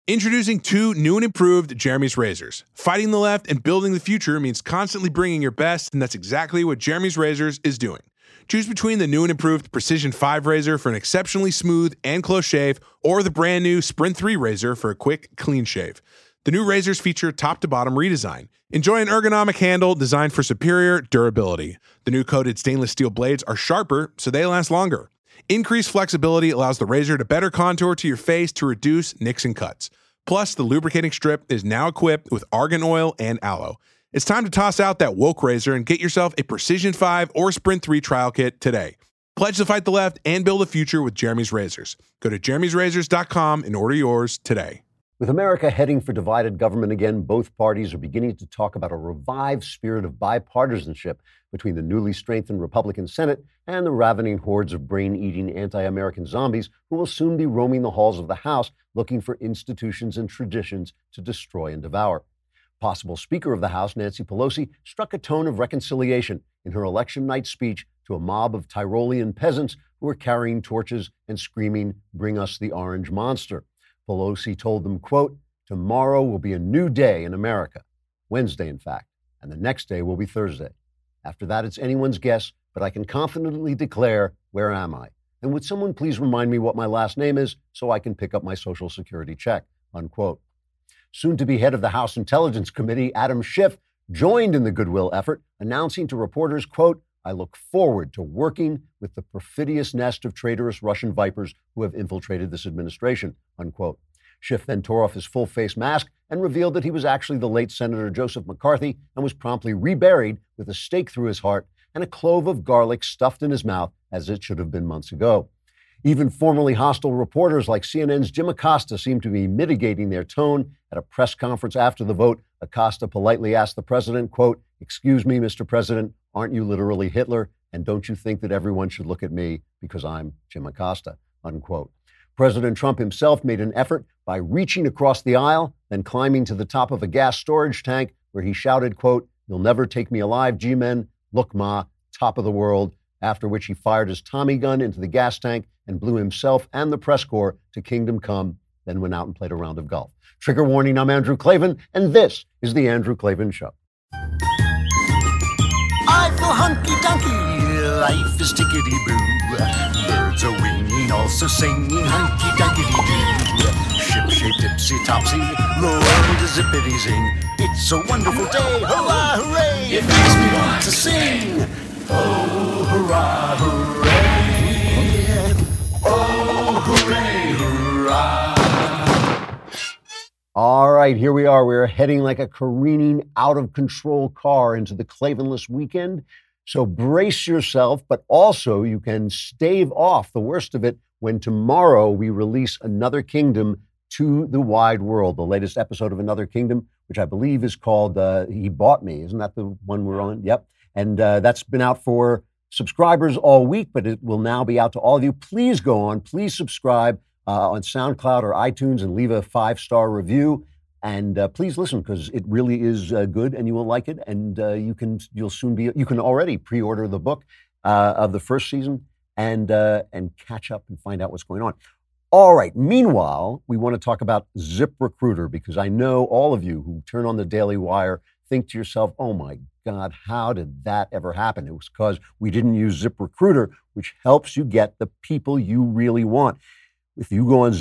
Introducing two new and improved Jeremy's razors. Fighting the left and building the future means constantly bringing your best, and that's exactly what Jeremy's Razors is doing. Choose between the new and improved Precision 5 razor for an exceptionally smooth and close shave, or the brand new Sprint 3 razor for a quick, clean shave. The new razors feature top-to-bottom redesign. Enjoy an ergonomic handle designed for superior durability. The new coated stainless steel blades are sharper, so they last longer. Increased flexibility allows the razor to better contour to your face to reduce nicks and cuts. Plus, the lubricating strip is now equipped with argan oil and aloe. It's time to toss out that woke razor and get yourself a Precision 5 or Sprint 3 trial kit today. Pledge to fight the left and build a future with Jeremy's Razors. Go to jeremy'srazors.com and order yours today. With America heading for divided government again, both parties are beginning to talk about a revived spirit of bipartisanship between the newly strengthened Republican Senate and the ravening hordes of brain-eating anti-American zombies who will soon be roaming the halls of the House looking for institutions and traditions to destroy and devour. Possible Speaker of the House, Nancy Pelosi, struck a tone of reconciliation in her election night speech to a mob of Tyrolean peasants who were carrying torches and screaming, "Bring us the orange monster." Pelosi told them, quote, "Tomorrow will be a new day in America," Wednesday, in fact, and the next day will be Thursday. After that, it's anyone's guess, but I can confidently declare, where am I? And would someone please remind me what my last name is so I can pick up my Social Security check, unquote. Soon to be head of the House Intelligence Committee, Adam Schiff, joined in the goodwill effort, announcing to reporters, quote, "I look forward to working with the perfidious nest of traitorous Russian vipers who have infiltrated this administration," unquote. Schiff then tore off his full face mask and revealed that he was actually the late Senator Joseph McCarthy and was promptly reburied with a stake through his heart and a clove of garlic stuffed in his mouth, as it should have been months ago. Even formerly hostile reporters like CNN's Jim Acosta seem to be mitigating their tone. At a press conference after the vote, Acosta politely asked the president, quote, "Excuse me, Mr. President, aren't you literally Hitler? And don't you think that everyone should look at me because I'm Jim Acosta," unquote. President Trump himself made an effort by reaching across the aisle, then climbing to the top of a gas storage tank where he shouted, quote, "You'll never take me alive, G-men. Look, Ma, top of the world," after which he fired his Tommy gun into the gas tank and blew himself and the press corps to kingdom come, then went out and played a round of golf. Trigger warning, I'm Andrew Klavan, and this is The Andrew Klavan Show. I feel hunky-dunky, life is tickety-boo. Birds are winging, also singing hunky-dunky-doo. Ship-shaped, ipsy-topsy, the world is zippity-zing. It's a wonderful day, hurrah, hooray! It makes me want to sing. Oh, hurrah, hooray! Oh, hooray, hurrah! All right, here we are. We're heading like a careening, out-of-control car into the Klavanless weekend. So brace yourself, but also you can stave off the worst of it when tomorrow we release Another Kingdom to the wide world. The latest episode of Another Kingdom, which I believe is called He Bought Me. Isn't that the one we're on? Yep. And that's been out for subscribers all week, but it will now be out to all of you. Please go on. Please subscribe on SoundCloud or iTunes and leave a 5-star review. And please listen, because it really is good and you will like it. And you can already pre-order the book of the first season and catch up and find out what's going on. All right. Meanwhile, we want to talk about ZipRecruiter, because I know all of you who turn on the Daily Wire think to yourself, oh my God, how did that ever happen? It was because we didn't use ZipRecruiter, which helps you get the people you really want. If you go on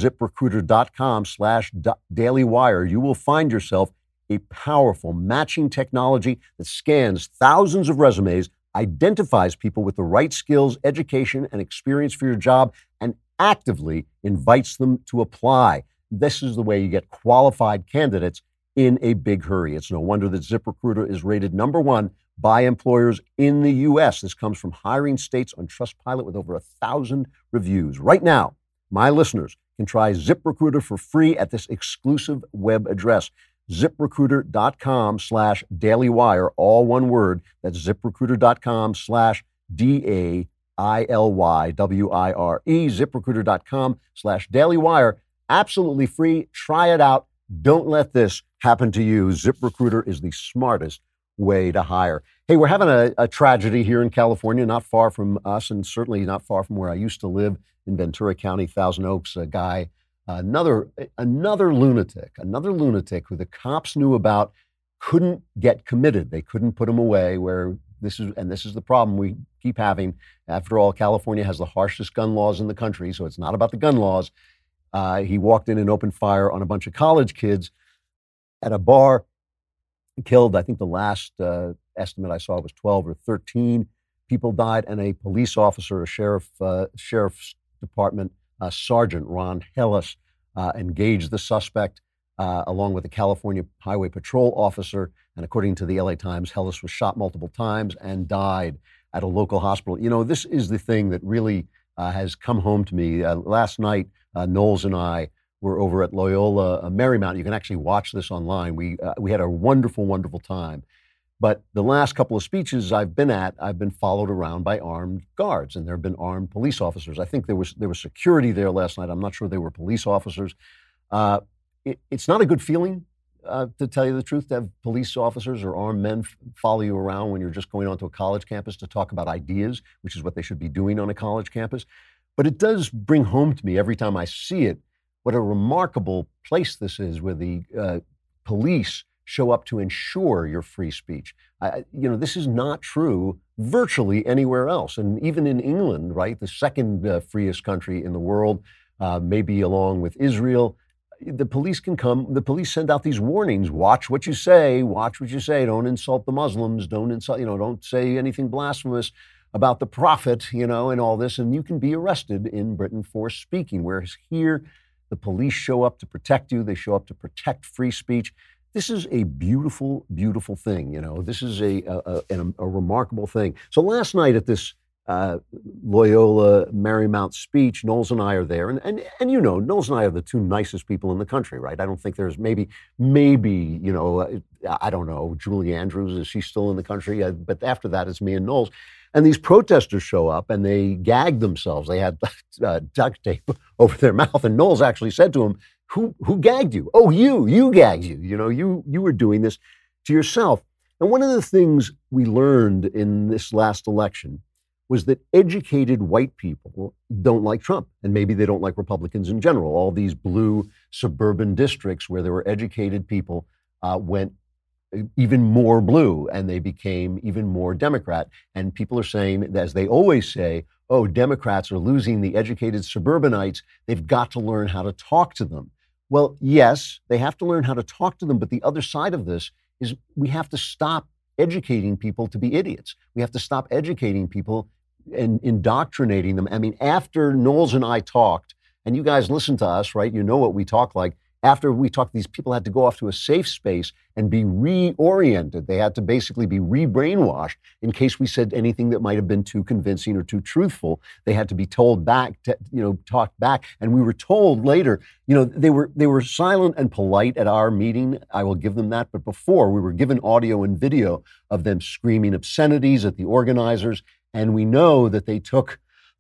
ZipRecruiter.com/dailywire, you will find yourself a powerful matching technology that scans thousands of resumes, identifies people with the right skills, education, and experience for your job, and actively invites them to apply. This is the way you get qualified candidates in a big hurry. It's no wonder that ZipRecruiter is rated #1 by employers in the U.S. This comes from Hiring States on Trustpilot with over 1,000 reviews. Right now, my listeners can try ZipRecruiter for free at this exclusive web address, ZipRecruiter.com/dailywire, all one word. That's ZipRecruiter.com/DAILYWIRE, ZipRecruiter.com/dailywire. Absolutely free. Try it out. Don't let this happen to you. ZipRecruiter is the smartest way to hire. Hey, we're having a tragedy here in California, not far from us, and certainly not far from where I used to live in Ventura County, Thousand Oaks. A guy Another lunatic who the cops knew about, couldn't get committed. They couldn't put him away. This is the problem we keep having. After all, California has the harshest gun laws in the country, so it's not about the gun laws. He walked in and opened fire on a bunch of college kids at a bar. He killed, I think the last estimate I saw was 12 or 13 people died, and a police officer, a sheriff's department sergeant, Ron Hellis, engaged the suspect along with a California Highway Patrol officer. And according to the LA Times, Hellis was shot multiple times and died at a local hospital. You know, this is the thing that really has come home to me. Last night, Knowles and I were over at Loyola Marymount. You can actually watch this online. We had a wonderful, wonderful time. But the last couple of speeches I've been followed around by armed guards, and there have been armed police officers. I think there was security there last night. I'm not sure they were police officers. It's not a good feeling, to tell you the truth, to have police officers or armed men follow you around when you're just going onto a college campus to talk about ideas, which is what they should be doing on a college campus. But it does bring home to me every time I see it what a remarkable place this is, where the police show up to ensure your free speech. This is not true virtually anywhere else. And even in England, right, the second freest country in the world, maybe along with Israel, the police can come, the police send out these warnings: watch what you say, don't insult the Muslims, don't say anything blasphemous about the prophet, and all this, and you can be arrested in Britain for speaking. Whereas here, the police show up to protect you, they show up to protect free speech. This is a beautiful, beautiful thing, This is a remarkable thing. So last night at this Loyola Marymount speech, Knowles and I are there, and Knowles and I are the two nicest people in the country, right? I don't think there's maybe I don't know, Julie Andrews, is she still in the country? But after that, it's me and Knowles. And these protesters show up and they gag themselves. They had duct tape over their mouth, and Knowles actually said to him, Who gagged you? Oh, you gagged you. You were doing this to yourself. And one of the things we learned in this last election was that educated white people don't like Trump, and maybe they don't like Republicans in general. All these blue suburban districts where there were educated people went even more blue, and they became even more Democrat. And people are saying, as they always say, oh, Democrats are losing the educated suburbanites. They've got to learn how to talk to them. Well, yes, they have to learn how to talk to them. But the other side of this is we have to stop educating people to be idiots. We have to stop educating people and indoctrinating them. I mean, after Knowles and I talked, and you guys listen to us, right? You know what we talk like. After we talked, these people had to go off to a safe space and be reoriented. They had to basically be re-brainwashed in case we said anything that might have been too convincing or too truthful. They had to be told back, talked back. And we were told later, they were silent and polite at our meeting. I will give them that. But before, we were given audio and video of them screaming obscenities at the organizers. And we know that they took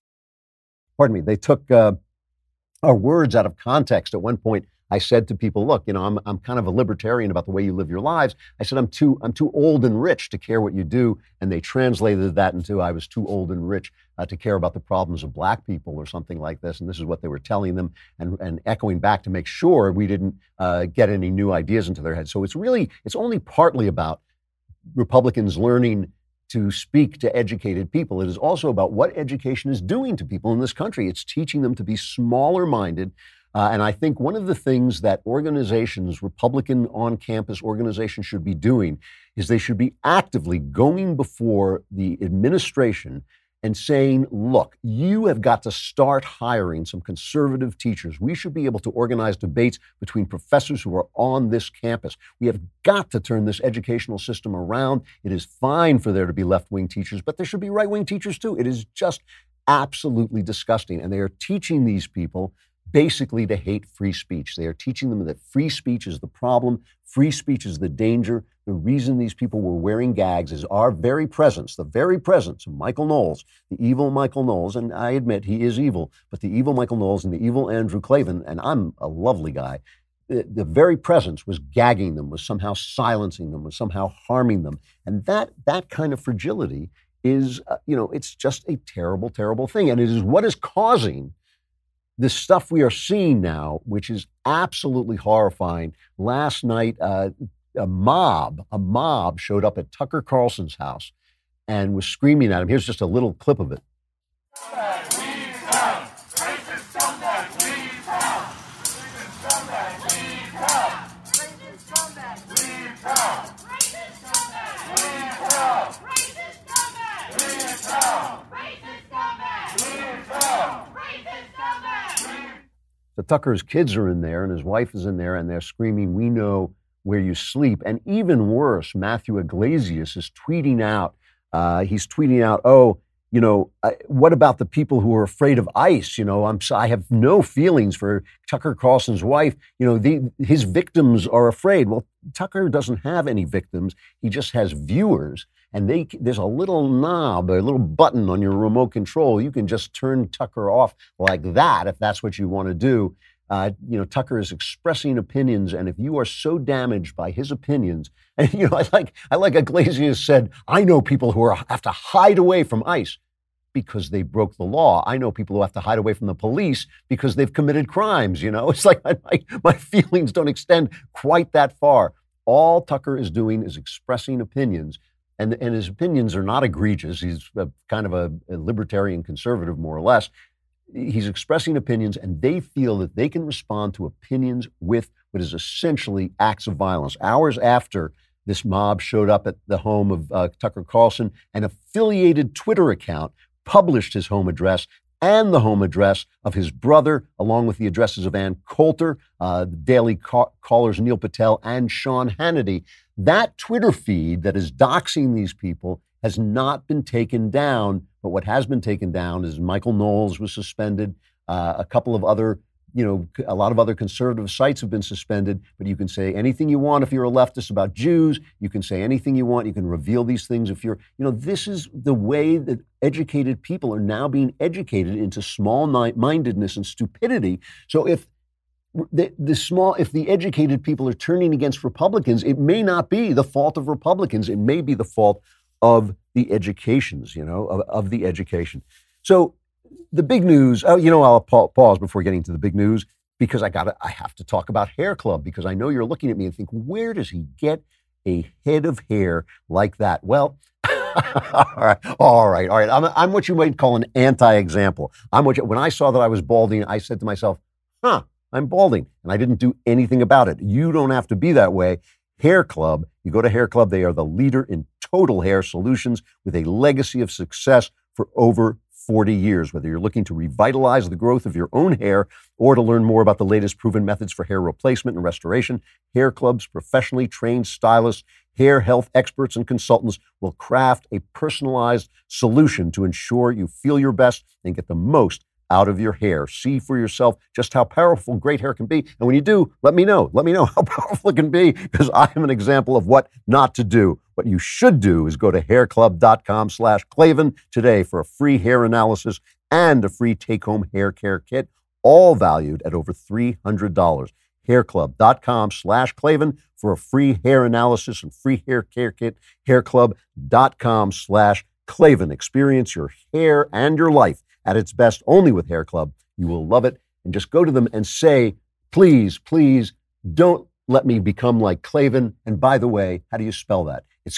our words out of context. At one point, I said to people, look, I'm kind of a libertarian about the way you live your lives. I said, I'm too old and rich to care what you do. And they translated that into I was too old and rich to care about the problems of black people or something like this. And this is what they were telling them and echoing back to make sure we didn't get any new ideas into their heads. So it's only partly about Republicans learning to speak to educated people. It is also about what education is doing to people in this country. It's teaching them to be smaller minded. And I think one of the things that organizations, Republican on-campus organizations, should be doing is they should be actively going before the administration and saying, look, you have got to start hiring some conservative teachers. We should be able to organize debates between professors who are on this campus. We have got to turn this educational system around. It is fine for there to be left-wing teachers, but there should be right-wing teachers too. It is just absolutely disgusting. And they are teaching these people basically to hate free speech. They are teaching them that free speech is the problem. Free speech is the danger. The reason these people were wearing gags is our very presence, the very presence of Michael Knowles, the evil Michael Knowles, and I admit he is evil, but the evil Michael Knowles and the evil Andrew Klavan, and I'm a lovely guy, the very presence was gagging them, was somehow silencing them, was somehow harming them. And that kind of fragility is, it's just a terrible, terrible thing. And it is what is causing the stuff we are seeing now, which is absolutely horrifying. Last night, a mob showed up at Tucker Carlson's house and was screaming at him. Here's just a little clip of it. So Tucker's kids are in there and his wife is in there and they're screaming, "We know where you sleep." And even worse, Matthew Iglesias is tweeting out, what about the people who are afraid of ICE? I have no feelings for Tucker Carlson's wife. His victims are afraid. Well, Tucker doesn't have any victims. He just has viewers. And there's a little knob, a little button on your remote control. You can just turn Tucker off like that if that's what you want to do. Tucker is expressing opinions, and if you are so damaged by his opinions, and I like Iglesias said, I know people who have to hide away from ICE because they broke the law. I know people who have to hide away from the police because they've committed crimes. It's like my feelings don't extend quite that far. All Tucker is doing is expressing opinions. And his opinions are not egregious. He's kind of a libertarian conservative, more or less. He's expressing opinions, and they feel that they can respond to opinions with what is essentially acts of violence. Hours after this mob showed up at the home of Tucker Carlson, an affiliated Twitter account published his home address and the home address of his brother, along with the addresses of Ann Coulter, the Daily Caller's Neil Patel, and Sean Hannity. That Twitter feed that is doxing these people has not been taken down, but what has been taken down is Michael Knowles was suspended. A lot of other conservative sites have been suspended, but you can say anything you want if you're a leftist about Jews. You can say anything you want. You can reveal these things if you're, this is the way that educated people are now being educated into small-mindedness and stupidity. So if the educated people are turning against Republicans, it may not be the fault of Republicans. It may be the fault of the educations, of the education. So the big news, I'll pause before getting to the big news because I have to talk about Hair Club because I know you're looking at me and think, where does he get a head of hair like that? Well, all right. I'm what you might call an anti-example. When I saw that I was balding, I said to myself, I'm balding, and I didn't do anything about it. You don't have to be that way. Hair Club, you go to Hair Club, they are the leader in total hair solutions with a legacy of success for over 40 years. Whether you're looking to revitalize the growth of your own hair or to learn more about the latest proven methods for hair replacement and restoration, Hair Club's professionally trained stylists, hair health experts, and consultants will craft a personalized solution to ensure you feel your best and get the most out of your hair. See for yourself just how powerful great hair can be. And when you do, let me know. Let me know how powerful it can be because I am an example of what not to do. What you should do is go to hairclub.com/Klavan today for a free hair analysis and a free take-home hair care kit, all valued at over $300. Hairclub.com/Klavan for a free hair analysis and free hair care kit. Hairclub.com/Klavan. Experience your hair and your life at its best only with Hair Club. You will love it. And just go to them and say, please, please don't let me become like Klavan. And by the way, how do you spell that? It's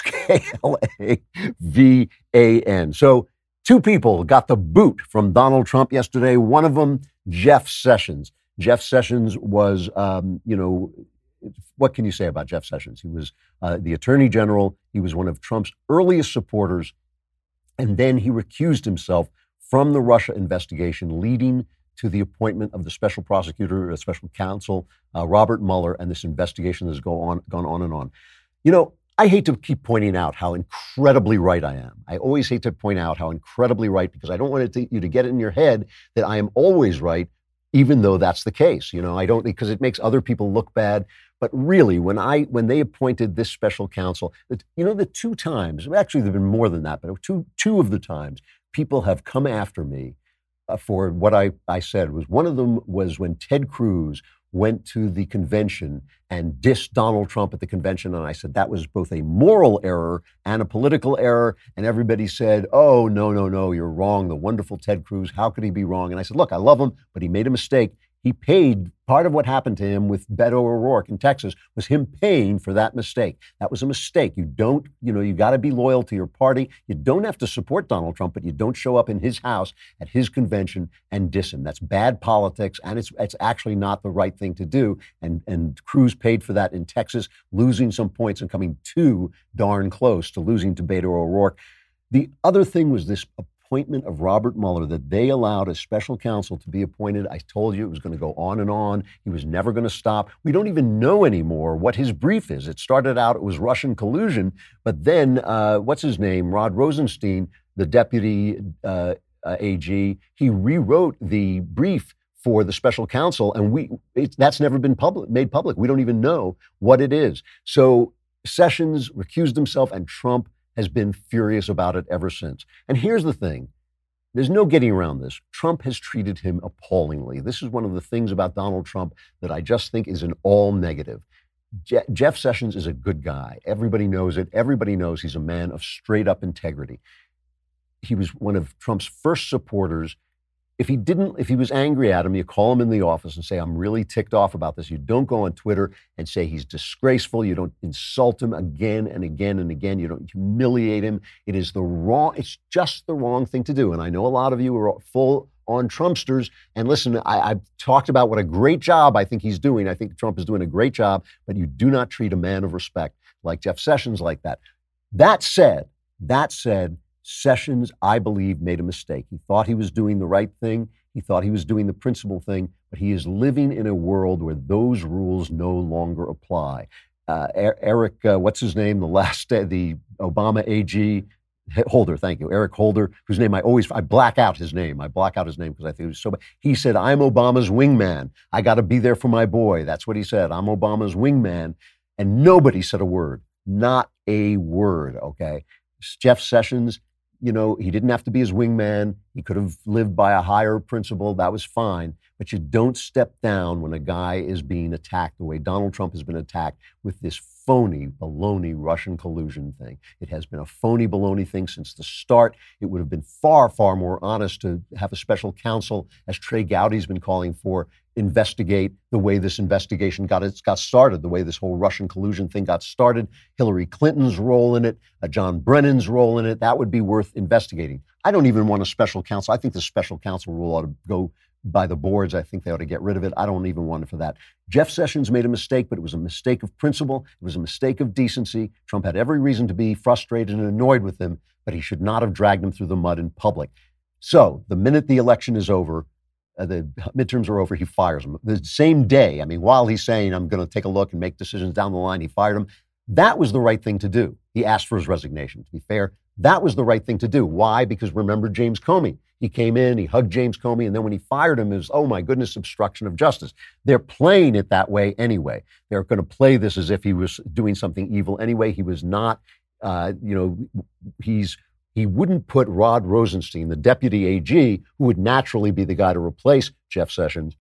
Klavan. So 2 people got the boot from Donald Trump yesterday. One of them, Jeff Sessions. Jeff Sessions was, what can you say about Jeff Sessions? He was the Attorney General. He was one of Trump's earliest supporters. And then he recused himself from the Russia investigation, leading to the appointment of the special prosecutor, special counsel, Robert Mueller, and this investigation has gone on and on. I hate to keep pointing out how incredibly right I am. I always hate to point out how incredibly right because I don't want you to get it in your head that I am always right, even though that's the case. I don't, because it makes other people look bad. But really, when they appointed this special counsel, the 2 times, actually there have been more than that, but two of the times, people have come after me for what I said. One of them was when Ted Cruz went to the convention and dissed Donald Trump at the convention. And I said that was both a moral error and a political error. And everybody said, oh, no, you're wrong. The wonderful Ted Cruz, how could he be wrong? And I said, look, I love him, but he made a mistake. He paid, part of what happened to him with Beto O'Rourke in Texas was him paying for that mistake. That was a mistake. You got to be loyal to your party. You don't have to support Donald Trump, but you don't show up in his house at his convention and diss him. That's bad politics, and it's actually not the right thing to do. And Cruz paid for that in Texas, losing some points and coming too darn close to losing to Beto O'Rourke. The other thing was this appointment of Robert Mueller, that they allowed a special counsel to be appointed. I told you it was going to go on and on. He was never going to stop. We don't even know anymore what his brief is. It started out, it was Russian collusion, but then, what's his name? Rod Rosenstein, the deputy AG, he rewrote the brief for the special counsel, and that's never been made public. We don't even know what it is. So Sessions recused himself, and Trump has been furious about it ever since. And here's the thing. There's no getting around this. Trump has treated him appallingly. This is one of the things about Donald Trump that I just think is an all negative. Jeff Sessions is a good guy. Everybody knows it. Everybody knows he's a man of straight up integrity. He was one of Trump's first supporters. If he was angry at him, you call him in the office and say, I'm really ticked off about this. You don't go on Twitter and say he's disgraceful. You don't insult him again and again and again. You don't humiliate him. It's just the wrong thing to do. And I know a lot of you are full on Trumpsters. And listen, I've talked about what a great job I think he's doing. I think Trump is doing a great job, but you do not treat a man of respect like Jeff Sessions like that. That said, Sessions, I believe, made a mistake. He thought he was doing the right thing. He thought he was doing the principal thing, but he is living in a world where those rules no longer apply. Eric, what's his name? The Obama AG, Holder, thank you. Eric Holder, whose name I black out his name. I block out his name because I think it was so bad. He said, I'm Obama's wingman. I got to be there for my boy. That's what he said. I'm Obama's wingman. And nobody said a word. Not a word, okay? Jeff Sessions, he didn't have to be his wingman. He could have lived by a higher principle. That was fine. But you don't step down when a guy is being attacked the way Donald Trump has been attacked with this phony, baloney Russian collusion thing. It has been a phony, baloney thing since the start. It would have been far, far more honest to have a special counsel, as Trey Gowdy's been calling for, investigate the way this investigation got started, the way this whole Russian collusion thing got started, Hillary Clinton's role in it, John Brennan's role in it. That would be worth investigating. I don't even want a special counsel. I think the special counsel rule ought to go by the boards. I think they ought to get rid of it. I don't even want it for that. Jeff Sessions made a mistake, but it was a mistake of principle. It was a mistake of decency. Trump had every reason to be frustrated and annoyed with him, but he should not have dragged him through the mud in public. So the minute the election is over, the midterms are over, he fires him. The same day, while he's saying, I'm going to take a look and make decisions down the line, he fired him. That was the right thing to do. He asked for his resignation. To be fair, that was the right thing to do. Why? Because remember James Comey. He came in, he hugged James Comey, and then when he fired him, it was, oh my goodness, obstruction of justice. They're playing it that way anyway. They're going to play this as if he was doing something evil anyway. He was not. He wouldn't put Rod Rosenstein, the deputy AG, who would naturally be the guy to replace Jeff Sessions.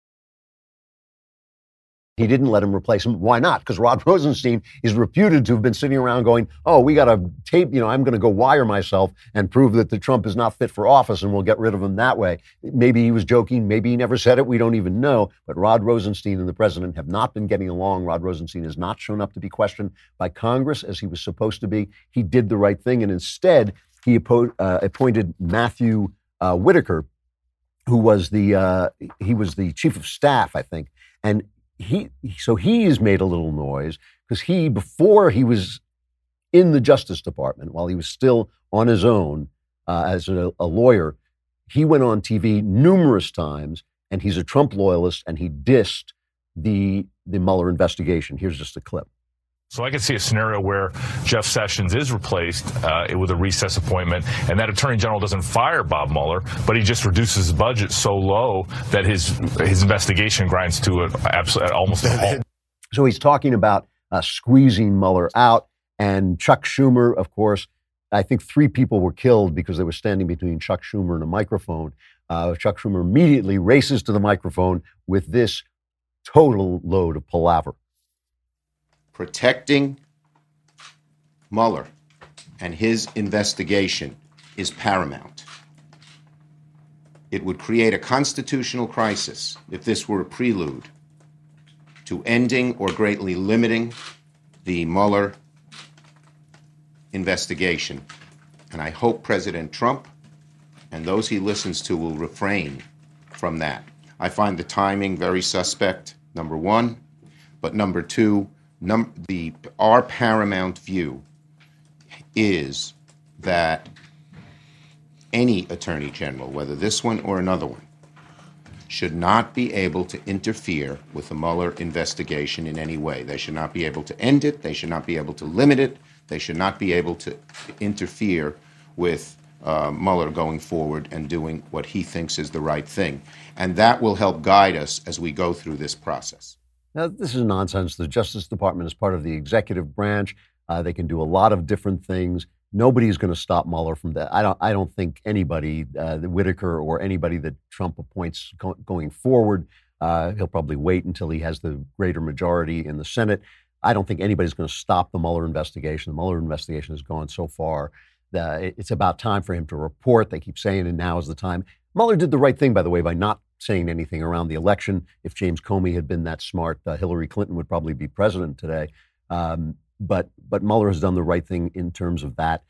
He didn't let him replace him. Why not? Because Rod Rosenstein is reputed to have been sitting around going, oh, we got to tape, I'm going to go wire myself and prove that the Trump is not fit for office and we'll get rid of him that way. Maybe he was joking. Maybe he never said it. We don't even know. But Rod Rosenstein and the president have not been getting along. Rod Rosenstein has not shown up to be questioned by Congress as he was supposed to be. He did the right thing. And instead, he appointed Matthew Whitaker, who was he was the chief of staff, I think. And he has made a little noise because before he was in the Justice Department, while he was still on his own as a lawyer, he went on TV numerous times, and he's a Trump loyalist, and he dissed the Mueller investigation. Here's just a clip. So I could see a scenario where Jeff Sessions is replaced with a recess appointment, and that Attorney General doesn't fire Bob Mueller, but he just reduces his budget so low that his investigation grinds to almost a halt. So he's talking about squeezing Mueller out, and Chuck Schumer, of course. I think 3 people were killed because they were standing between Chuck Schumer and a microphone. Chuck Schumer immediately races to the microphone with this total load of palaver. Protecting Mueller and his investigation is paramount. It would create a constitutional crisis if this were a prelude to ending or greatly limiting the Mueller investigation. And I hope President Trump and those he listens to will refrain from that. I find the timing very suspect, number one. But number two, our paramount view is that any attorney general, whether this one or another one, should not be able to interfere with the Mueller investigation in any way. They should not be able to end it. They should not be able to limit it. They should not be able to interfere with Mueller going forward and doing what he thinks is the right thing. And that will help guide us as we go through this process. Now, this is nonsense. The Justice Department is part of the executive branch. They can do a lot of different things. Nobody's going to stop Mueller from that. I don't think anybody, Whitaker or anybody that Trump appoints going forward, he'll probably wait until he has the greater majority in the Senate. I don't think anybody's going to stop the Mueller investigation. The Mueller investigation has gone so far that it's about time for him to report. They keep saying, and now is the time. Mueller did the right thing, by the way, by not saying anything around the election. If James Comey had been that smart, Hillary Clinton would probably be president today. But Mueller has done the right thing in terms of that.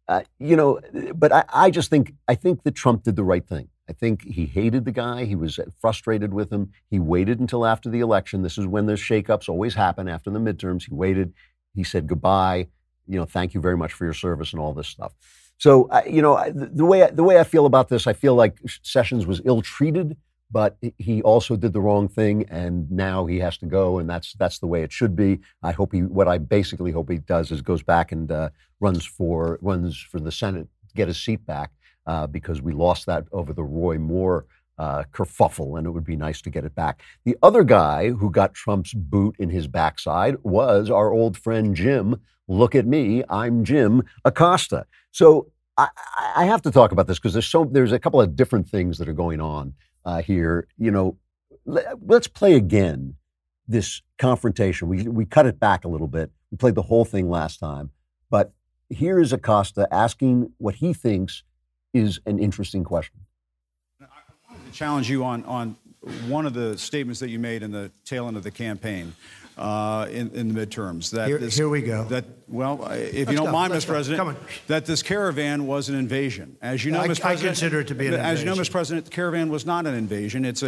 But I think that Trump did the right thing. I think he hated the guy. He was frustrated with him. He waited until after the election. This is when the shakeups always happen after the midterms. He waited. He said goodbye. Thank you very much for your service and all this stuff. So, the way I feel about this, I feel like Sessions was ill-treated, but he also did the wrong thing, and now he has to go, and that's the way it should be. What I basically hope he does is goes back and runs for the Senate, get his seat back, because we lost that over the Roy Moore kerfuffle, and it would be nice to get it back. The other guy who got Trump's boot in his backside was our old friend Jim. Look at me, I'm Jim Acosta. So I have to talk about this because there's a couple of different things that are going on here. Let's play again this confrontation. We cut it back a little bit. We played the whole thing last time, but here is Acosta asking what he thinks is an interesting question. I wanted to challenge you on one of the statements that you made in the tail end of the campaign. In the midterms. Here we go. If you don't mind, Mr. President, that this caravan was an invasion. As you know, Mr. President, I consider it to be an invasion. As you know, Mr. President, the caravan was not an invasion. It's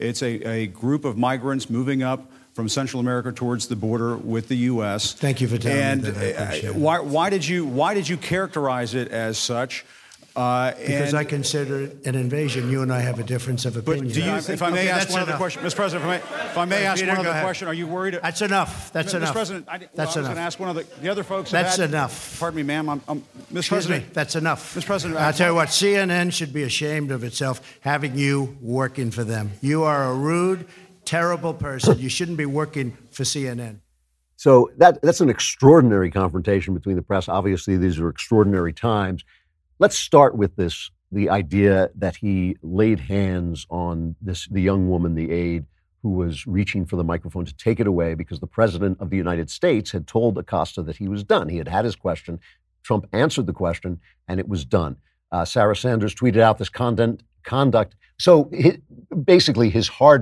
a group of migrants moving up from Central America towards the border with the U.S. Thank you for telling me that. I appreciate it. Why did you characterize it as such? Because I consider it an invasion. You and I have a difference of opinion. But do you think, if I may ask one other question, Mr. President, if I may ask one other question, are you worried? That's enough. That's enough. Mr. President, I was going to ask one of the other folks. That's enough. Pardon me, ma'am. Mr. Excuse President. me. That's enough. Mr. President. I'll tell you what, CNN should be ashamed of itself having you working for them. You are a rude, terrible person. You shouldn't be working for CNN. So that's an extraordinary confrontation between the press. Obviously, these are extraordinary times. Let's start with the idea that he laid hands on the young woman, the aide, who was reaching for the microphone to take it away because the president of the United States had told Acosta that he was done. He had his question. Trump answered the question, and it was done. Sarah Sanders tweeted out this conduct. So basically his hard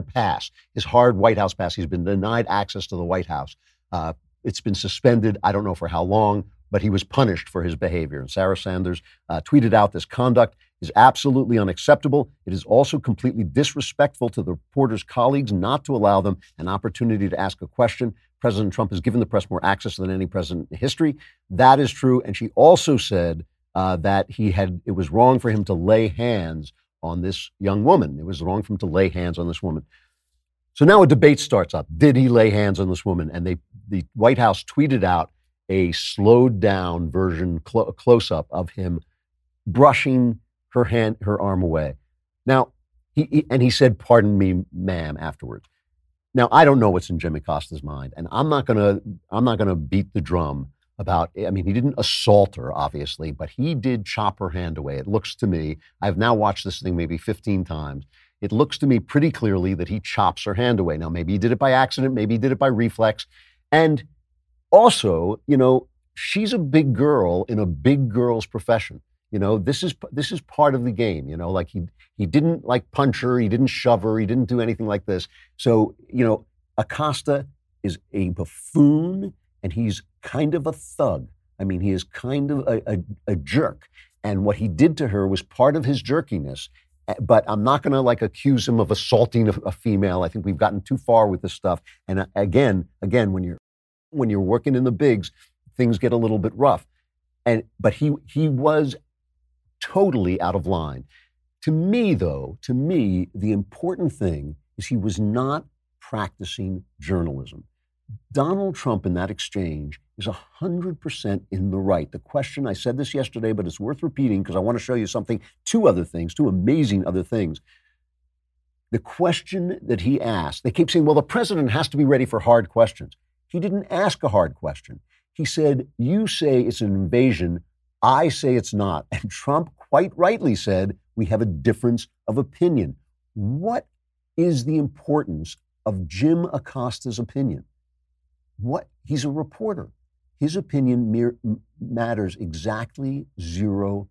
White House pass, he's been denied access to the White House. It's been suspended. I don't know for how long, but he was punished for his behavior. And Sarah Sanders tweeted out, this conduct is absolutely unacceptable. It is also completely disrespectful to the reporter's colleagues not to allow them an opportunity to ask a question. President Trump has given the press more access than any president in history. That is true. And she also said that it was wrong for him to lay hands on this young woman. It was wrong for him to lay hands on this woman. So now a debate starts up. Did he lay hands on this woman? And the White House tweeted out a slowed down version, close-up of him brushing her arm away. Now, he said, "Pardon me, ma'am," afterwards. Now, I don't know what's in Jim Acosta's mind, and I'm not gonna beat the drum about. I mean, he didn't assault her, obviously, but he did chop her hand away. It looks to me. I've now watched this thing maybe 15 times. it looks to me pretty clearly that he chops her hand away. Now, maybe he did it by accident, maybe he did it by reflex. And also, she's a big girl in a big girl's profession. This is part of the game. Like he didn't like punch her, he didn't shove her, he didn't do anything like this. So, Acosta is a buffoon and he's kind of a thug. I mean, he is kind of a jerk. And what he did to her was part of his jerkiness. But I'm not going to accuse him of assaulting a female. I think we've gotten too far with this stuff. And again, when you're working in the bigs, things get a little bit rough. But he was totally out of line. To me, the important thing is he was not practicing journalism. Donald Trump in that exchange is 100% in the right. The question, I said this yesterday, but it's worth repeating because I want to show you something, two amazing other things. The question that he asked, they keep saying, well, the president has to be ready for hard questions. He didn't ask a hard question. He said, you say it's an invasion, I say it's not. And Trump quite rightly said, we have a difference of opinion. What is the importance of Jim Acosta's opinion? He's a reporter. His opinion matters exactly 0%.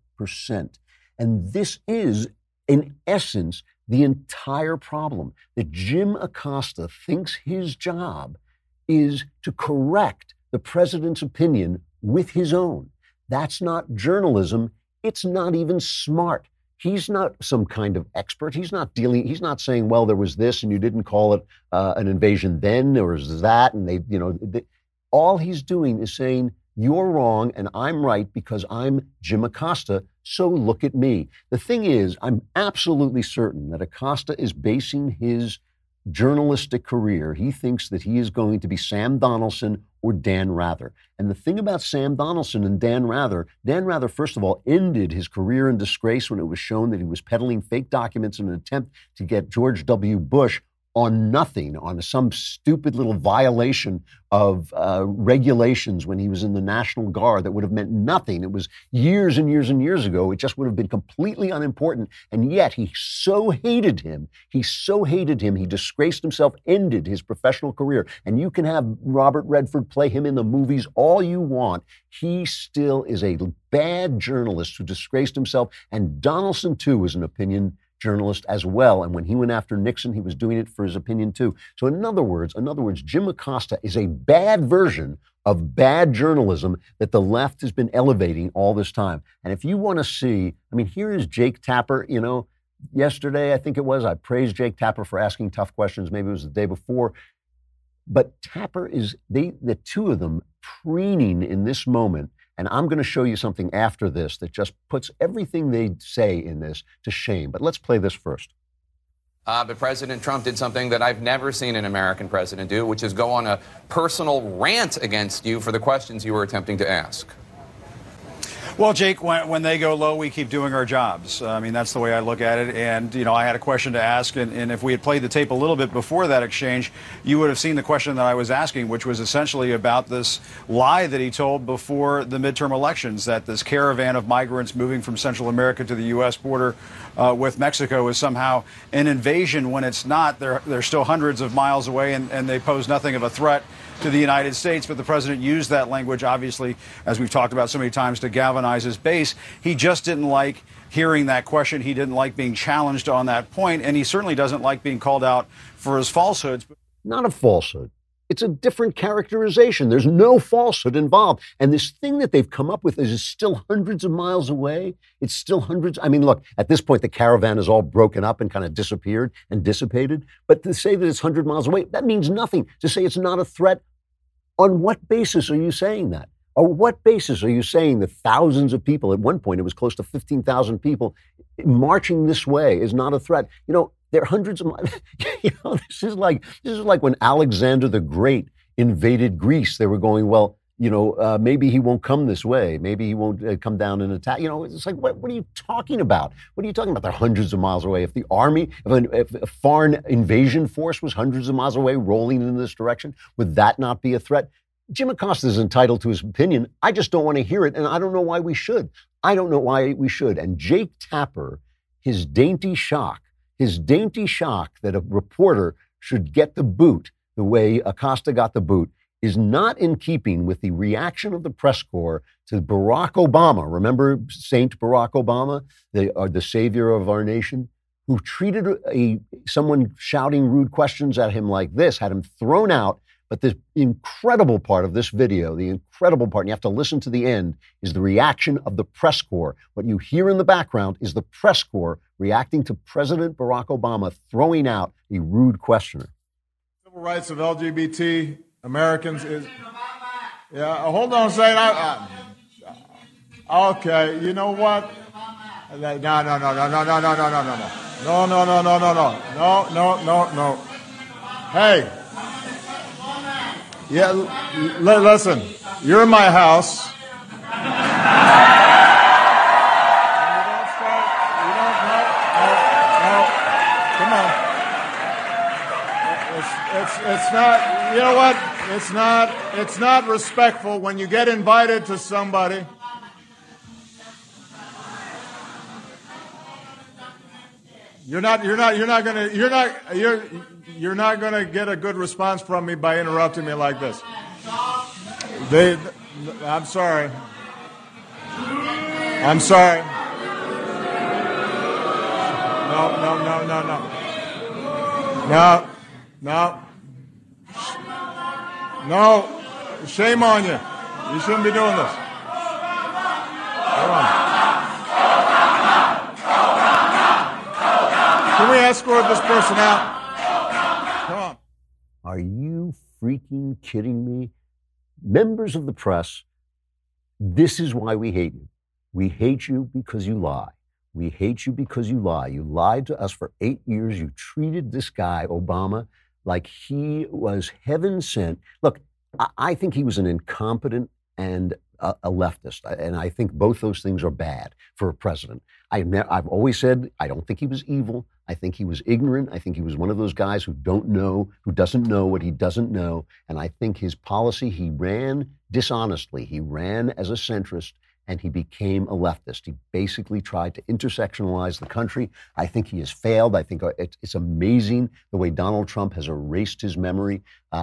And this is, in essence, the entire problem, that Jim Acosta thinks his job is to correct the president's opinion with his own. That's not journalism. It's not even smart. He's not some kind of expert. He's not saying, well, there was this and you didn't call it an invasion then, or was that, and all he's doing is saying, you're wrong and I'm right because I'm Jim Acosta, so look at me. The thing is, I'm absolutely certain that Acosta is basing his journalistic career. He thinks that he is going to be Sam Donaldson or Dan Rather. And the thing about Sam Donaldson and Dan Rather, first of all, ended his career in disgrace when it was shown that he was peddling fake documents in an attempt to get George W. Bush on nothing, on some stupid little violation of regulations when he was in the National Guard that would have meant nothing. It was years and years and years ago. It just would have been completely unimportant. And yet he so hated him. He disgraced himself, ended his professional career. And you can have Robert Redford play him in the movies all you want. He still is a bad journalist who disgraced himself. And Donaldson, too, is an opinion journalist as well. And when he went after Nixon, he was doing it for his opinion too. So in other words, Jim Acosta is a bad version of bad journalism that the left has been elevating all this time. And if you want to see, here is Jake Tapper, yesterday, I think it was, I praised Jake Tapper for asking tough questions. Maybe it was the day before. But Tapper the two of them preening in this moment. And I'm going to show you something after this that just puts everything they say in this to shame. But let's play this first. But President Trump did something that I've never seen an American president do, which is go on a personal rant against you for the questions you were attempting to ask. Well, Jake, when they go low, we keep doing our jobs. That's the way I look at it. And, I had a question to ask. And if we had played the tape a little bit before that exchange, you would have seen the question that I was asking, which was essentially about this lie that he told before the midterm elections, that this caravan of migrants moving from Central America to the U.S. border with Mexico is somehow an invasion when it's not. They're still hundreds of miles away and they pose nothing of a threat to the United States. But the president used that language, obviously, as we've talked about so many times, to galvanize his base. He just didn't like hearing that question. He didn't like being challenged on that point. And he certainly doesn't like being called out for his falsehoods. Not a falsehood. It's a different characterization. There's no falsehood involved. And this thing that they've come up with is still hundreds of miles away. It's still hundreds. Look, at this point, the caravan is all broken up and kind of disappeared and dissipated. But to say that it's 100 miles away, that means nothing. To say it's not a threat, on what basis are you saying that? Or what basis are you saying that thousands of people, at one point it was close to 15,000 people, marching this way is not a threat? There are hundreds of miles. This is like when Alexander the Great invaded Greece. They were going, well, maybe he won't come this way. Maybe he won't come down and attack. It's like, what are you talking about? What are you talking about? They're hundreds of miles away. If the army, if a foreign invasion force was hundreds of miles away rolling in this direction, would that not be a threat? Jim Acosta is entitled to his opinion. I just don't want to hear it, and I don't know why we should. And Jake Tapper, his dainty shock, his dainty shock that a reporter should get the boot the way Acosta got the boot is not in keeping with the reaction of the press corps to Barack Obama. Remember Saint Barack Obama, the savior of our nation, who treated someone shouting rude questions at him like this, had him thrown out. But the incredible part of this video, the incredible part, and you have to listen to the end, is the reaction of the press corps. What you hear in the background is the press corps reacting to President Barack Obama throwing out a rude questioner. Civil rights of LGBT Americans is... Yeah, hold on a second. Okay, you know what? No. Hey. Yeah, listen, you're in my house. Come on. It's not, you know what? It's not respectful when you get invited to somebody. You're not gonna get a good response from me by interrupting me like this. I'm sorry. No. Shame on you. You shouldn't be doing this. Come on. Can we escort this person out? Come on. Are you freaking kidding me? Members of the press, this is why we hate you. We hate you because you lie. We hate you because you lie. You lied to us for 8 years. You treated this guy, Obama, like he was heaven sent. Look, I think he was an incompetent and a leftist. And I think both those things are bad for a president. I've always said I don't think he was evil. I think he was ignorant. I think he was one of those guys who doesn't know what he doesn't know. And I think his policy, he ran dishonestly. He ran as a centrist and he became a leftist. He basically tried to intersectionalize the country. I think he has failed. I think it's amazing the way Donald Trump has erased his memory.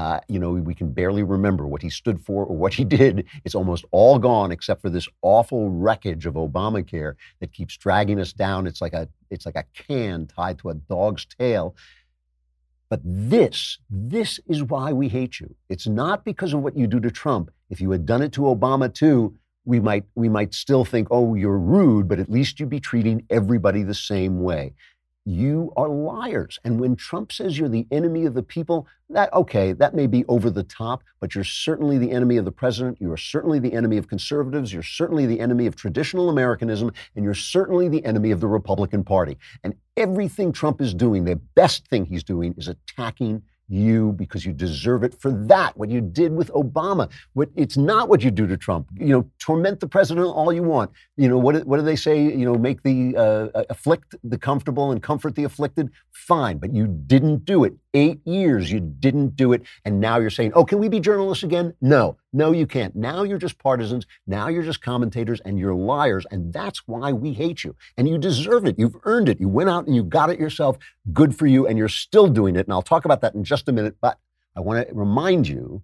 We can barely remember what he stood for or what he did. It's almost all gone except for this awful wreckage of Obamacare that keeps dragging us down. It's like a can tied to a dog's tail. But this is why we hate you. It's not because of what you do to Trump. If you had done it to Obama too, we might still think, oh, you're rude, but at least you'd be treating everybody the same way. You are liars. And when Trump says you're the enemy of the people, that may be over the top, but you're certainly the enemy of the president. You are certainly the enemy of conservatives. You're certainly the enemy of traditional Americanism, and you're certainly the enemy of the Republican Party. And everything Trump is doing, the best thing he's doing is attacking you because you deserve it for that, what you did with Obama. It's not what you do to Trump. Torment the president all you want. What do they say? Make the afflict the comfortable and comfort the afflicted. Fine, but you didn't do it. 8 years, you didn't do it. And now you're saying, oh, can we be journalists again? No, you can't. Now you're just partisans. Now you're just commentators and you're liars. And that's why we hate you. And you deserve it. You've earned it. You went out and you got it yourself. Good for you. And you're still doing it. And I'll talk about that in just a minute. But I want to remind you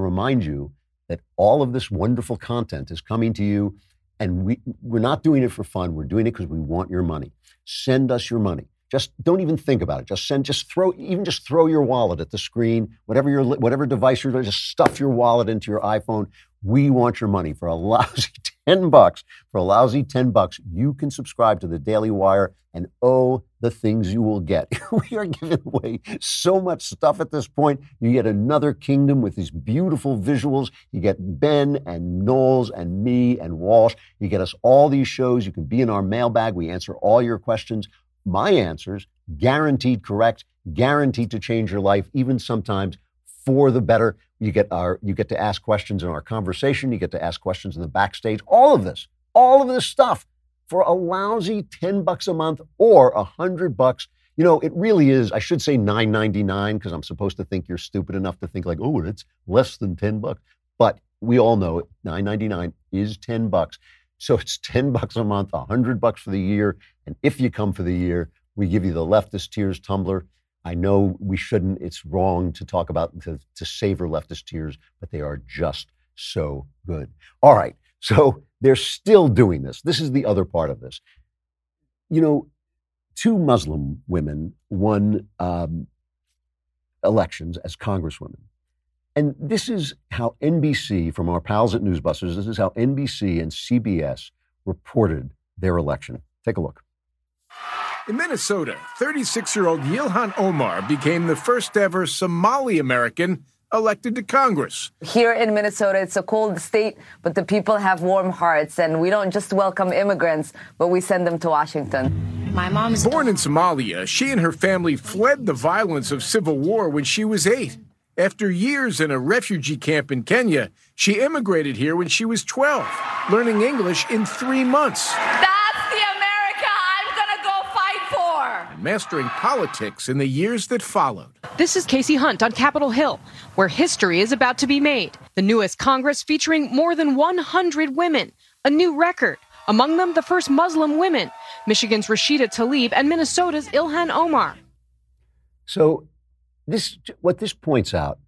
that all of this wonderful content is coming to you. And we're not doing it for fun. We're doing it because we want your money. Send us your money. Just don't even think about it. Just throw your wallet at the screen, whatever device you're doing, just stuff your wallet into your iPhone. We want your money for a lousy $10. For a lousy $10, you can subscribe to the Daily Wire, and the things you will get. We are giving away so much stuff at this point. You get another kingdom with these beautiful visuals. You get Ben and Knowles and me and Walsh. You get us all these shows. You can be in our mailbag. We answer all your questions. My answers, guaranteed correct, guaranteed to change your life, even sometimes for the better. You get to ask questions in our conversation. You get to ask questions in the backstage. All of this stuff for a lousy $10 a month or $100. It really is. I should say $9.99 because I'm supposed to think you're stupid enough to think like, oh, it's less than $10. But we all know it. $9.99 is $10. So it's $10 a month, $100 for the year. And if you come for the year, We give you the Leftist Tears tumbler. I know we shouldn't. It's wrong to talk about, to savor leftist tears, but they are just so good. All right. So they're still doing this. This is the other part of this. You know, 2 Muslim women won elections as congresswomen. And this is how NBC, from our pals at Newsbusters, this is how NBC and CBS reported their election. Take a look. In Minnesota, 36-year-old Yilhan Omar became the first ever Somali American elected to Congress. Here in Minnesota, it's a cold state, but the people have warm hearts, and we don't just welcome immigrants, but we send them to Washington. My mom is born in Somalia. She and her family fled the violence of civil war when she was 8. After years in a refugee camp in Kenya, she immigrated here when she was 12, learning English in 3 months. That's the America I'm gonna go fight for! And mastering politics in the years that followed. This is Casey Hunt on Capitol Hill, where history is about to be made. The newest Congress featuring more than 100 women, a new record. Among them, the first Muslim women, Michigan's Rashida Tlaib and Minnesota's Ilhan Omar. So what this points out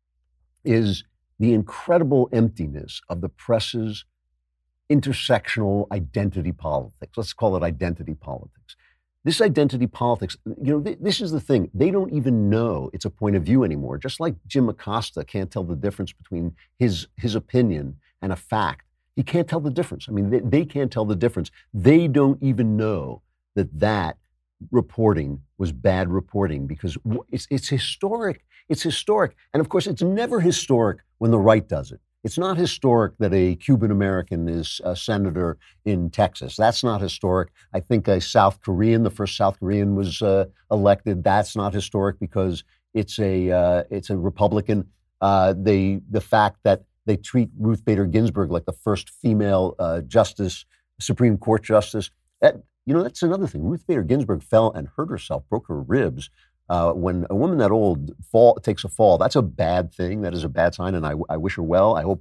is the incredible emptiness of the press's intersectional identity politics. Let's call it identity politics. This identity politics, you know, this is the thing. They don't even know it's a point of view anymore. Just like Jim Acosta can't tell the difference between his opinion and a fact. He can't tell the difference. I mean, they can't tell the difference. They don't even know that reporting was bad reporting because it's historic. It's historic. And of course, it's never historic when the right does it. It's not historic that a Cuban American is a senator in Texas. That's not historic. I think the first South Korean was elected. That's not historic because it's a Republican. The fact that they treat Ruth Bader Ginsburg like the first female Supreme Court justice. That's another thing. Ruth Bader Ginsburg fell and hurt herself, broke her ribs. When a woman that old takes a fall, that's a bad thing. That is a bad sign, and I wish her well. I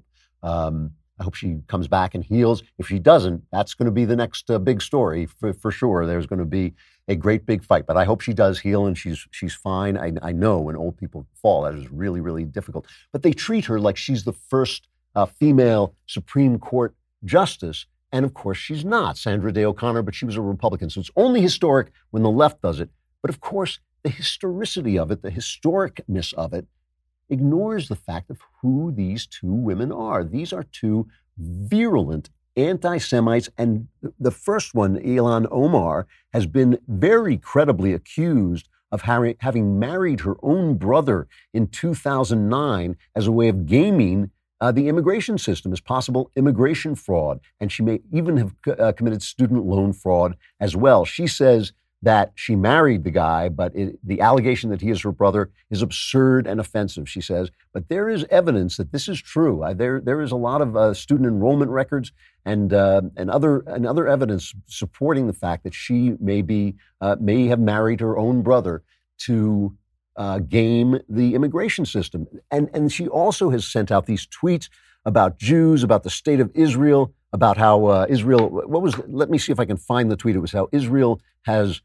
hope she comes back and heals. If she doesn't, that's going to be the next big story for sure. There's going to be a great big fight, but I hope she does heal and she's fine. I know when old people fall, that is really, really difficult. But they treat her like she's the first female Supreme Court justice. And of course, she's not Sandra Day O'Connor, but she was a Republican. So it's only historic when the left does it. But of course, the historicity of it, the historicness of it, ignores the fact of who these 2 women are. These are 2 virulent anti-Semites. And the first one, Ilhan Omar, has been very credibly accused of having married her own brother in 2009 as a way of gaming the immigration system as possible immigration fraud. And she may even have committed student loan fraud as well. She says that she married the guy, but the allegation that he is her brother is absurd and offensive, she says. But there is evidence that this is true. There is a lot of student enrollment records and other evidence supporting the fact that she may have married her own brother to game the immigration system. And she also has sent out these tweets about Jews, about the state of Israel, about how Israel, let me see if I can find the tweet. It was how Israel has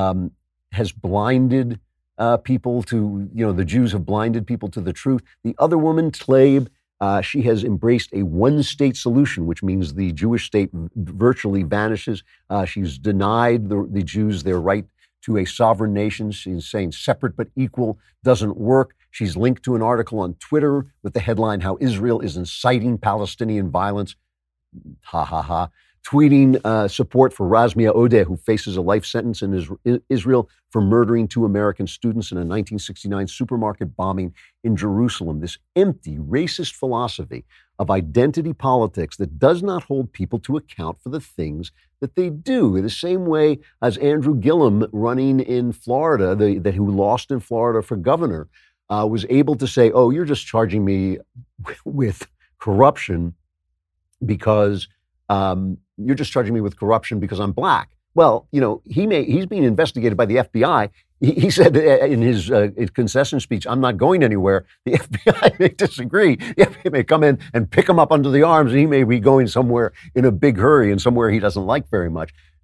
blinded people to, the Jews have blinded people to the truth. The other woman, Tlaib, she has embraced a one-state solution, which means the Jewish state virtually vanishes. She's denied the Jews their right to a sovereign nation. She's saying separate but equal doesn't work. She's linked to an article on Twitter with the headline, How Israel is Inciting Palestinian Violence. Ha, ha, ha. Tweeting support for Razmia Odeh, who faces a life sentence in Israel for murdering 2 American students in a 1969 supermarket bombing in Jerusalem. This empty, racist philosophy of identity politics that does not hold people to account for the things that they do. The same way as Andrew Gillum running in Florida, who lost in Florida for governor, was able to say, oh, you're just charging me with corruption because you're just charging me with corruption because I'm black. Well, he's being investigated by the FBI. He said in his concession speech, I'm not going anywhere. The FBI may disagree. The FBI may come in and pick him up under the arms, and he may be going somewhere in a big hurry and somewhere he doesn't like very much.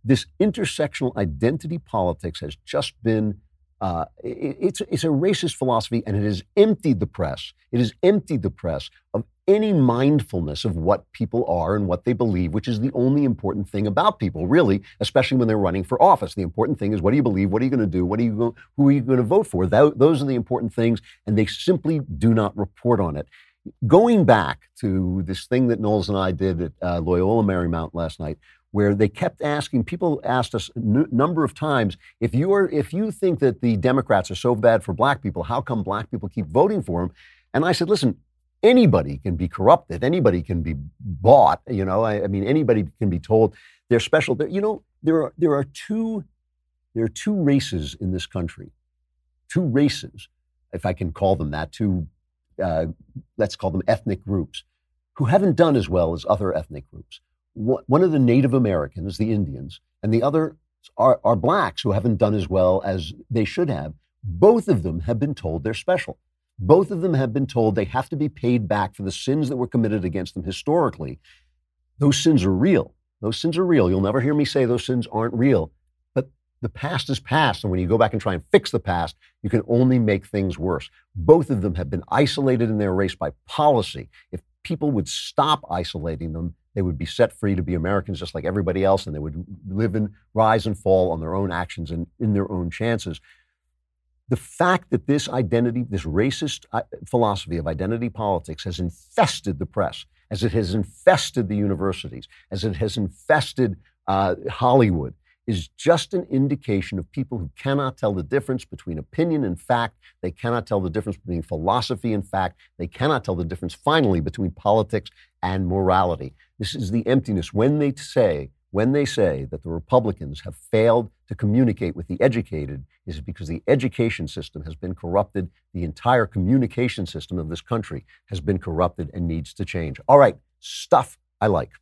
This intersectional identity politics has just been, it's a racist philosophy, and it has emptied the press. It has emptied the press of any mindfulness of what people are and what they believe, which is the only important thing about people, really, especially when they're running for office. The important thing is, what do you believe? What are you going to do? Who are you going to vote for? Those are the important things, and they simply do not report on it. Going back to this thing that Knowles and I did at Loyola Marymount last night, where they kept asking, people asked us a number of times, if you think that the Democrats are so bad for black people, how come black people keep voting for them? And I said, listen, anybody can be corrupted. Anybody can be bought. I mean, anybody can be told they're special. There are two races in this country, two races, if I can call them that, let's call them ethnic groups, who haven't done as well as other ethnic groups. One of the Native Americans, the Indians, and the other are blacks who haven't done as well as they should have. Both of them have been told they're special. Both of them have been told they have to be paid back for the sins that were committed against them historically. Those sins are real. Those sins are real. You'll never hear me say those sins aren't real. But the past is past, and when you go back and try and fix the past, you can only make things worse. Both of them have been isolated in their race by policy. If people would stop isolating them, they would be set free to be Americans just like everybody else, and they would live and rise and fall on their own actions and in their own chances. The fact that this racist philosophy of identity politics has infested the press, as it has infested the universities, as it has infested Hollywood, is just an indication of people who cannot tell the difference between opinion and fact. They cannot tell the difference between philosophy and fact. They cannot tell the difference, finally, between politics and morality. This is the emptiness. When they say that the Republicans have failed to communicate with the educated, is because the education system has been corrupted. The entire communication system of this country has been corrupted and needs to change. All right, stuff I like.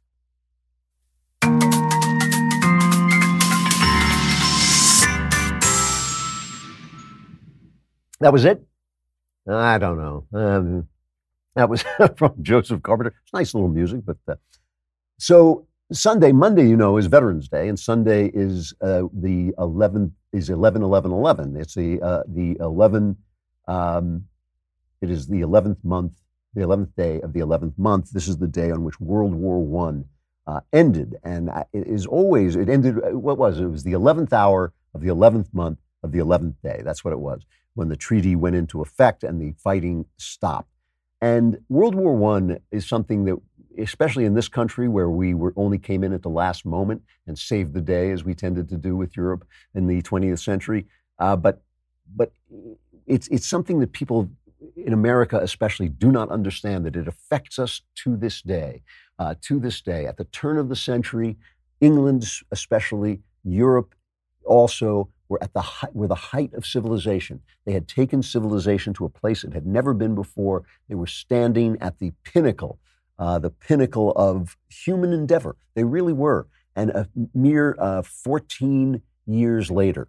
That was it? I don't know. That was from Joseph Carpenter. It's nice little music, but so Monday, is Veterans Day, and Sunday is the 11th. Is 11/11/11. It's the 11. It is the 11th month, the 11th day of the 11th month. This is the day on which World War I ended, and it ended. What was it? It was the 11th hour of the 11th month of the 11th day. That's what it was, when the treaty went into effect and the fighting stopped. And World War I is something that, especially in this country where we only came in at the last moment and saved the day, as we tended to do with Europe in the 20th century. But it's something that people in America especially do not understand, that it affects us to this day. To this day, at the turn of the century, England especially, Europe also, were the height of civilization. They had taken civilization to a place it had never been before. They were standing at the pinnacle of human endeavor. They really were. And a mere 14 years later,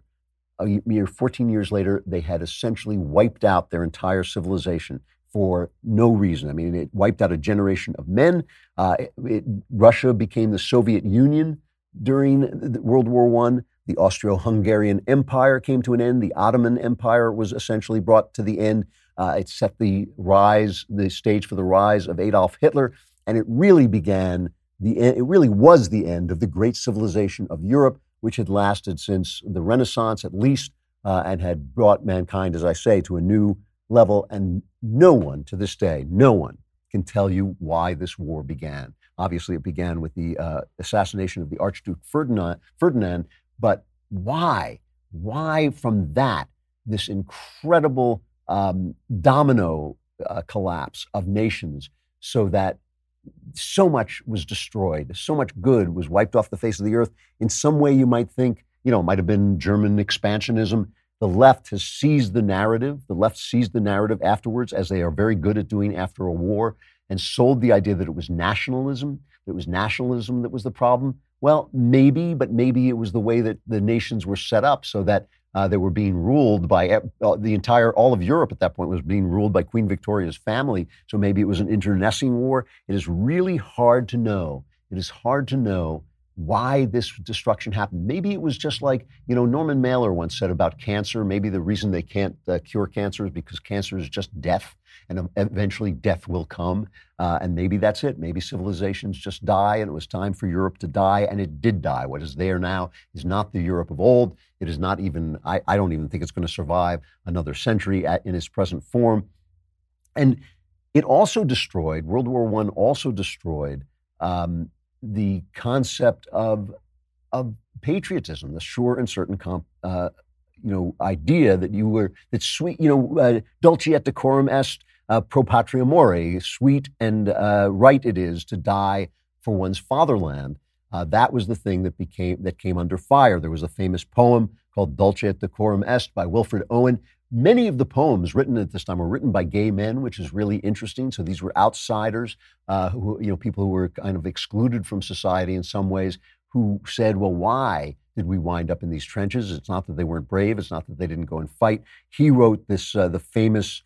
they had essentially wiped out their entire civilization for no reason. I mean, it wiped out a generation of men. Russia became the Soviet Union during World War I. The Austro-Hungarian Empire came to an end. The Ottoman Empire was essentially brought to the end. It set the stage for the rise of Adolf Hitler, and it really was the end of the great civilization of Europe, which had lasted since the Renaissance at least, and had brought mankind, as I say, to a new level. And no one to this day, no one can tell you why this war began. Obviously, it began with the assassination of the Archduke Ferdinand. But why? Why from that, this incredible domino collapse of nations, so that so much was destroyed, so much good was wiped off the face of the earth? In some way, you might think, it might have been German expansionism. The left has seized the narrative. The left seized the narrative afterwards, as they are very good at doing after a war, and sold the idea that it was nationalism. It was nationalism that was the problem. Well, maybe, but maybe it was the way that the nations were set up, so that they were being ruled by all of Europe at that point was being ruled by Queen Victoria's family. So maybe it was an internecine war. It is really hard to know. It is hard to know why this destruction happened. Maybe it was just like, Norman Mailer once said about cancer. Maybe the reason they can't cure cancer is because cancer is just death, and eventually death will come. And maybe that's it. Maybe civilizations just die, and it was time for Europe to die, and it did die. What is there now is not the Europe of old. It is not even, I don't even think it's going to survive another century in its present form. And it also destroyed, World War I also destroyed the concept of patriotism, the sure and certain idea that sweet, dulce et decorum est pro patria more, sweet and right it is to die for one's fatherland. That was the thing that came under fire. There was a famous poem called Dulce et decorum est by Wilfred Owen. Many of the poems written at this time were written by gay men, which is really interesting. So these were outsiders, people who were kind of excluded from society in some ways, who said, well, why did we wind up in these trenches? It's not that they weren't brave. It's not that they didn't go and fight. He wrote this, the famous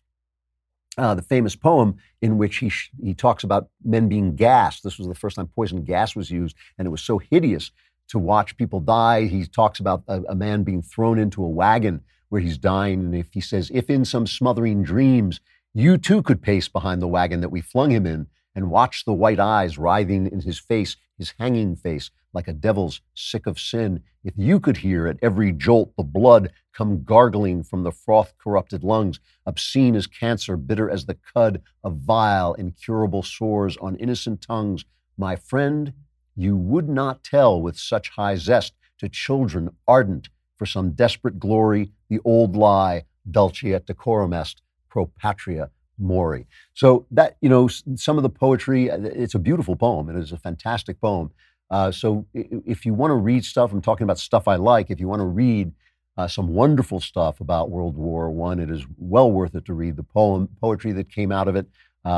poem in which he talks about men being gassed. This was the first time poison gas was used, and it was so hideous to watch people die. He talks about a man being thrown into a wagon where he's dying, and he says, if in some smothering dreams you too could pace behind the wagon that we flung him in and watch the white eyes writhing in his face, his hanging face, like a devil's sick of sin, if you could hear at every jolt the blood come gargling from the froth-corrupted lungs, obscene as cancer, bitter as the cud of vile, incurable sores on innocent tongues, my friend, you would not tell with such high zest to children ardent for some desperate glory, the old lie, dulce et decorum est, pro patria mori. So that, some of the poetry, it's a beautiful poem. It is a fantastic poem. So if you want to read stuff, I'm talking about stuff I like, if you want to read some wonderful stuff about World War I, it is well worth it to read the poetry that came out of it.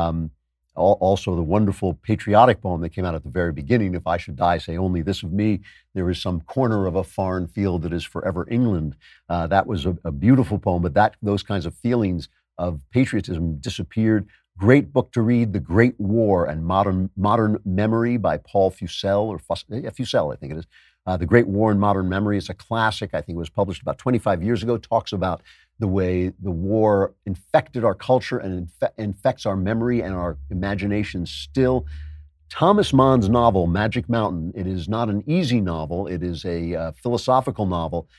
Also the wonderful patriotic poem that came out at the very beginning, if I should die, say only this of me, there is some corner of a foreign field that is forever England. That was a beautiful poem, but those kinds of feelings of patriotism disappeared. Great book to read, The Great War and Modern Memory by Paul Fussell, Fussell, I think it is. The Great War and Modern Memory is a classic. I think it was published about 25 years ago. Talks about the way the war infected our culture and infects our memory and our imagination still. Thomas Mann's novel, Magic Mountain, it is not an easy novel. It is a philosophical novel.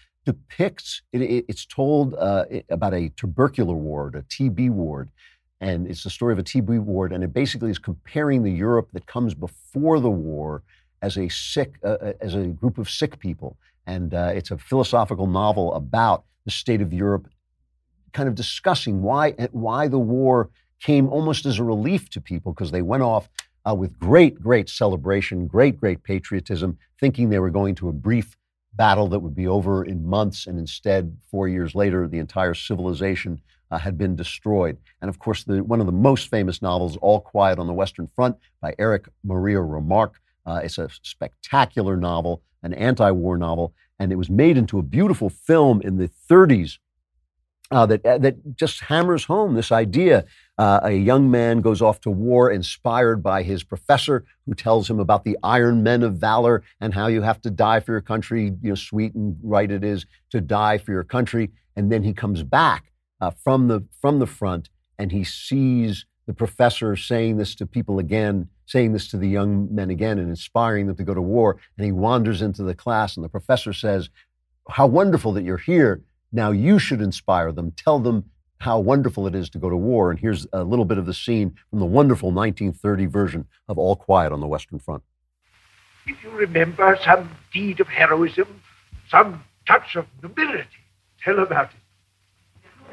It's told about a tubercular ward, a TB ward. And it's the story of a TB ward. And it basically is comparing the Europe that comes before the war as a group of sick people. And it's a philosophical novel about the state of Europe, kind of discussing why the war came almost as a relief to people, because they went off with great celebration, great patriotism, thinking they were going to a brief battle that would be over in months, and instead, 4 years later, the entire civilization had been destroyed. And of course, one of the most famous novels, All Quiet on the Western Front by Erich Maria Remarque. It's a spectacular novel, an anti-war novel, and it was made into a beautiful film in the 30s that just hammers home this idea. A young man goes off to war inspired by his professor, who tells him about the iron men of valor and how you have to die for your country, sweet and right it is to die for your country. And then he comes back from the front, and he sees the professor saying this to people again, saying this to the young men again, and inspiring them to go to war. And he wanders into the class, and the professor says, how wonderful that you're here. Now you should inspire them. Tell them how wonderful it is to go to war. And here's a little bit of the scene from the wonderful 1930 version of All Quiet on the Western Front. If you remember some deed of heroism, some touch of nobility, tell about it.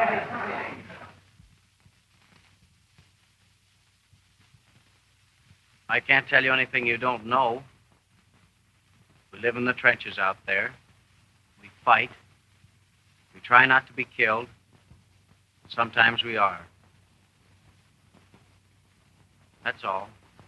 I can't tell you anything you don't know. We live in the trenches out there. We fight. We try not to be killed. Sometimes we are. That's all.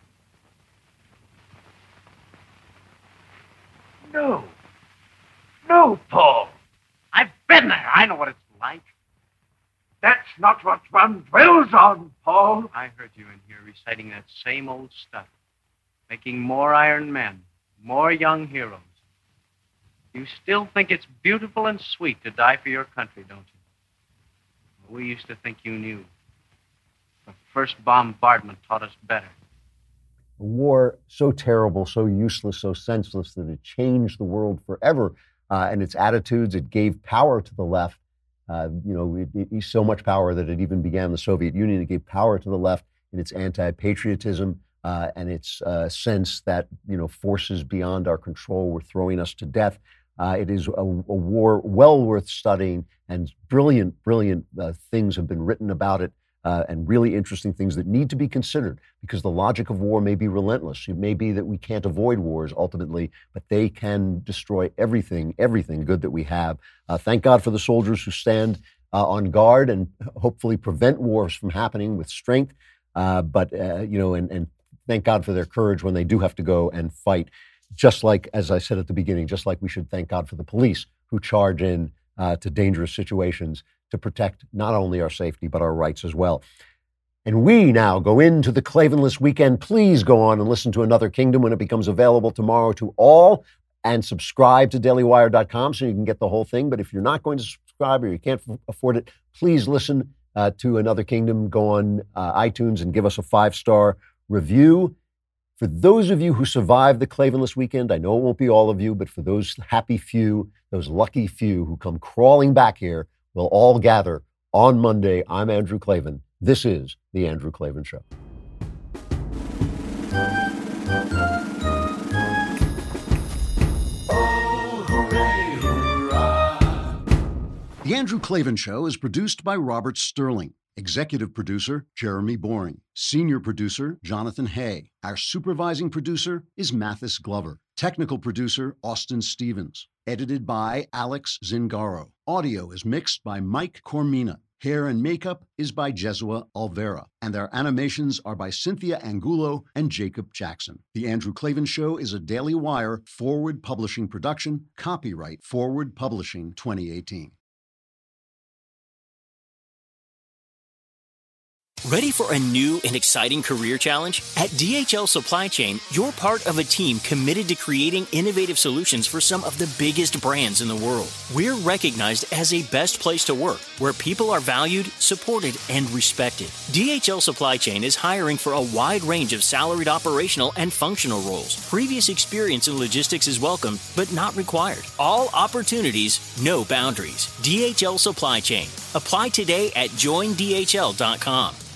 No, Paul. I've been there. I know what it's like. That's not what one dwells on, Paul. I heard you in here reciting that same old stuff. Making more iron men, more young heroes. You still think it's beautiful and sweet to die for your country, don't you? We used to think you knew. The first bombardment taught us better. A war so terrible, so useless, so senseless that it changed the world forever. And its attitudes, it gave power to the left. So much power that it even began the Soviet Union. It gave power to the left in its anti-patriotism and its sense that, forces beyond our control were throwing us to death. It is a war well worth studying, and brilliant things have been written about it, and really interesting things that need to be considered, because the logic of war may be relentless. It may be that we can't avoid wars ultimately, but they can destroy everything good that we have. Thank God for the soldiers who stand on guard and hopefully prevent wars from happening with strength. And thank God for their courage when they do have to go and fight. Just like, as I said at the beginning, just like we should thank God for the police who charge in to dangerous situations to protect not only our safety, but our rights as well. And we now go into the Klavanless weekend. Please go on and listen to Another Kingdom when it becomes available tomorrow to all, and subscribe to dailywire.com so you can get the whole thing. But if you're not going to subscribe or you can't afford it, please listen to Another Kingdom. Go on iTunes and give us a 5-star review. For those of you who survived the Klavanless weekend, I know it won't be all of you, but for those happy few, those lucky few who come crawling back here, we'll all gather on Monday. I'm Andrew Klavan. This is The Andrew Klavan Show. Oh, hooray, hurrah. The Andrew Klavan Show is produced by Robert Sterling. Executive producer, Jeremy Boring. Senior producer, Jonathan Hay. Our supervising producer is Mathis Glover. Technical producer, Austin Stevens. Edited by Alex Zingaro. Audio is mixed by Mike Cormina. Hair and makeup is by Jesua Alvera. And our animations are by Cynthia Angulo and Jacob Jackson. The Andrew Klavan Show is a Daily Wire Forward Publishing production. Copyright Forward Publishing 2018. Ready for a new and exciting career challenge? At DHL Supply Chain, you're part of a team committed to creating innovative solutions for some of the biggest brands in the world. We're recognized as a best place to work, where people are valued, supported, and respected. DHL Supply Chain is hiring for a wide range of salaried operational and functional roles. Previous experience in logistics is welcome, but not required. All opportunities, no boundaries. DHL Supply Chain. Apply today at joindhl.com.